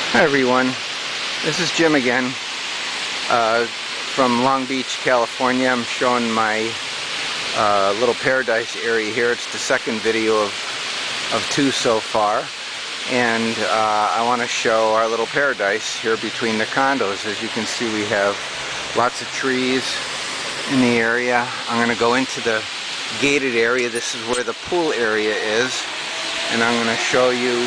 Hi everyone, this is Jim again from Long Beach, California. I'm showing my little paradise area here. It's the second video of two so far, and I want to show our little paradise here between the condos. As you can see, we have lots of trees in the area. I'm going to go into the gated area. This is where the pool area is, and I'm going to show you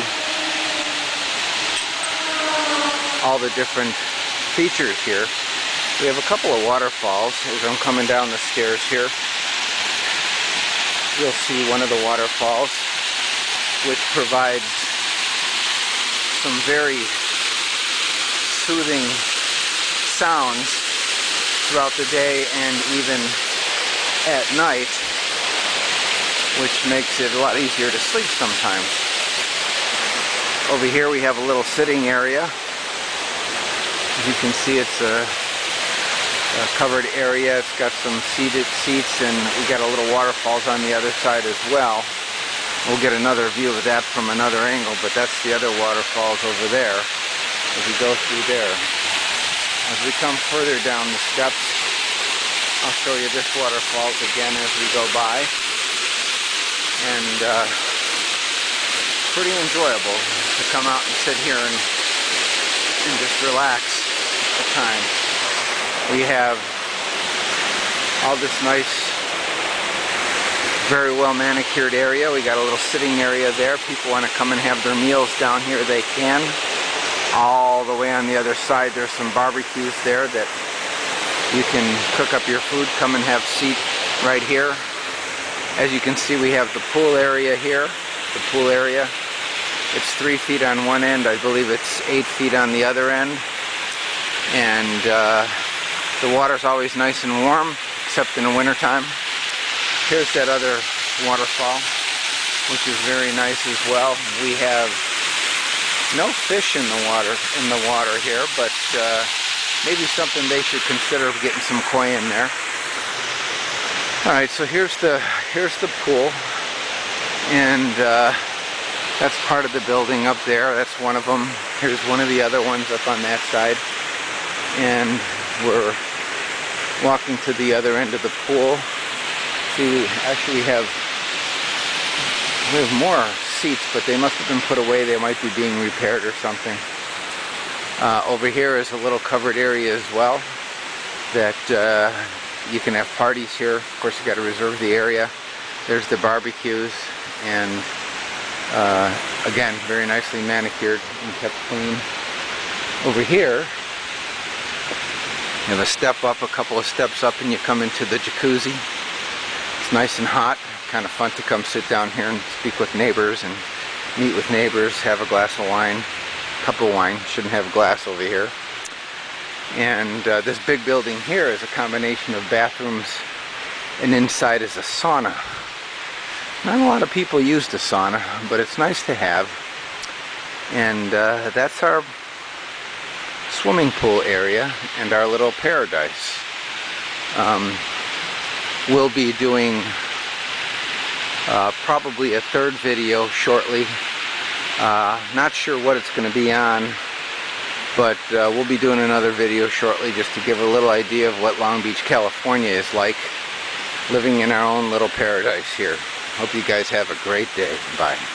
all the different features here. We have a couple of waterfalls. As I'm coming down the stairs here, you'll see one of the waterfalls, which provides some very soothing sounds throughout the day and even at night, which makes it a lot easier to sleep sometimes. Over here we have a little sitting area. As you can see, it's a covered area. It's got some seated seats, and we got a little waterfalls on the other side as well. We'll get another view of that from another angle, but that's the other waterfalls over there as we go through there. As we come further down the steps, I'll show you this waterfalls again as we go by. And pretty enjoyable to come out and sit here and just relax at times. We have all this nice, very well manicured area. We got a little sitting area there. People want to come and have their meals down here, they can. All the way on the other side, there's some barbecues there that you can cook up your food. Come and have a seat right here. As you can see, we have the pool area here. The pool area. It's 3 feet on one end. I believe it's 8 feet on the other end. And the water's always nice and warm, except in the wintertime. Here's that other waterfall, which is very nice as well. We have no fish in the water here, but maybe something they should consider getting some koi in there. All right, so here's the pool, and that's part of the building up there. That's one of them. Here's one of the other ones up on that side. And we're walking to the other end of the pool. See, we actually have more seats, but they must have been put away. They might be being repaired or something. Over here is a little covered area as well that you can have parties here. Of course, you got to reserve the area. There's the barbecues, and again, very nicely manicured and kept clean. Over here, you have a couple of steps up, and you come into the jacuzzi. It's nice and hot. Kind of fun to come sit down here and speak with neighbors and meet with neighbors, have a glass of wine, cup of wine. Shouldn't have a glass over here. And this big building here is a combination of bathrooms, and inside is a sauna. Not a lot of people use the sauna, but it's nice to have. And that's our swimming pool area and our little paradise. We'll be doing probably a third video shortly. Not sure what it's going to be on, but we'll be doing another video shortly just to give a little idea of what Long Beach, California is like, living in our own little paradise here. Hope you guys have a great day. Bye.